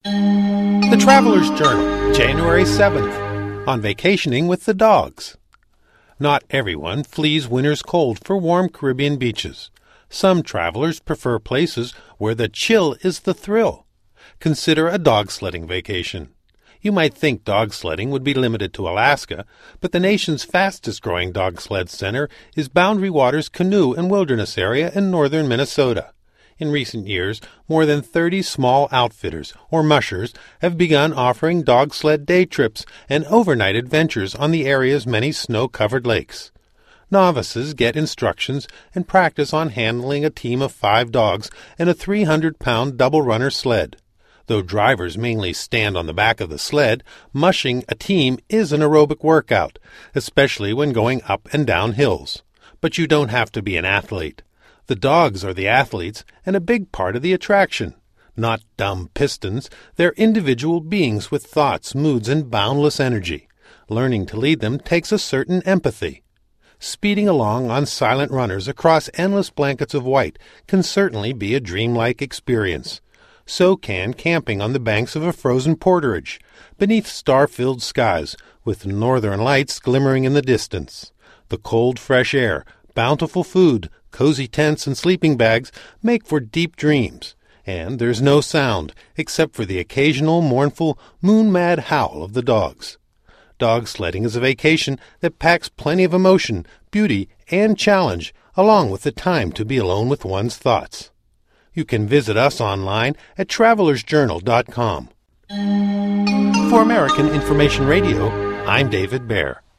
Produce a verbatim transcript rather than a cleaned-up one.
The Traveler's Journal, January seventh, on vacationing with the dogs. Not everyone flees winter's cold for warm Caribbean beaches. Some travelers prefer places where the chill is the thrill. Consider a dog sledding vacation. You might think dog sledding would be limited to Alaska, but the nation's fastest-growing dog sled center is Boundary Waters Canoe and Wilderness Area in northern Minnesota. In recent years, more than thirty small outfitters, or mushers, have begun offering dog sled day trips and overnight adventures on the area's many snow-covered lakes. Novices get instructions and practice on handling a team of five dogs and a three hundred pound double-runner sled. Though drivers mainly stand on the back of the sled, mushing a team is an aerobic workout, especially when going up and down hills. But you don't have to be an athlete. The dogs are the athletes and a big part of the attraction. Not dumb pistons, they're individual beings with thoughts, moods, and boundless energy. Learning to lead them takes a certain empathy. Speeding along on silent runners across endless blankets of white can certainly be a dreamlike experience. So can camping on the banks of a frozen porterage, beneath star-filled skies, with northern lights glimmering in the distance. The cold, fresh air, bountiful food, cozy tents, and sleeping bags make for deep dreams. And there's no sound, except for the occasional mournful, moon-mad howl of the dogs. Dog sledding is a vacation that packs plenty of emotion, beauty, and challenge, along with the time to be alone with one's thoughts. You can visit us online at travelers journal dot com. For American Information Radio, I'm David Baer.